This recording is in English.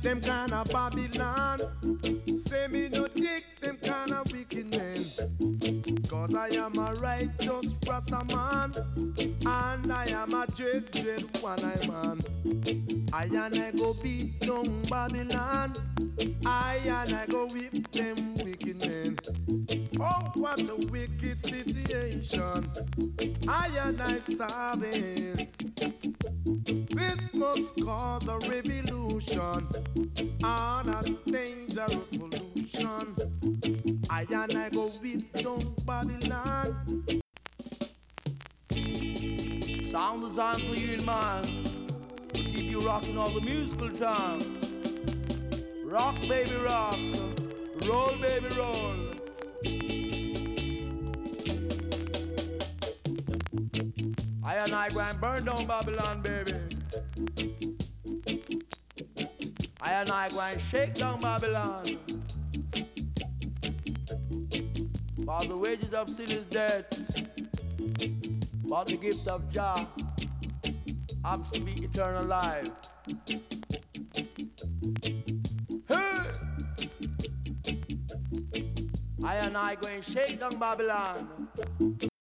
them kind of Babylon. Say me no dick them kind of wicked men. Cause I am a righteous Rasta man, and I am a dread one-eye man. I and I go beat down Babylon, I and I go whip them wicked men. Oh, what a wicked situation, I and I starving. This must cause a revolution on a dangerous pollution. I and I go whip down Babylon. Sound designed for you, man. Keep you rocking all the musical time. Rock, baby, rock. Roll, baby, roll. I and I go and burn down Babylon, baby. I and I go and shake down Babylon. For the wages of sin is death, but the gift of Jah, I'm to be eternal life. Hey! I and I go and shake down Babylon.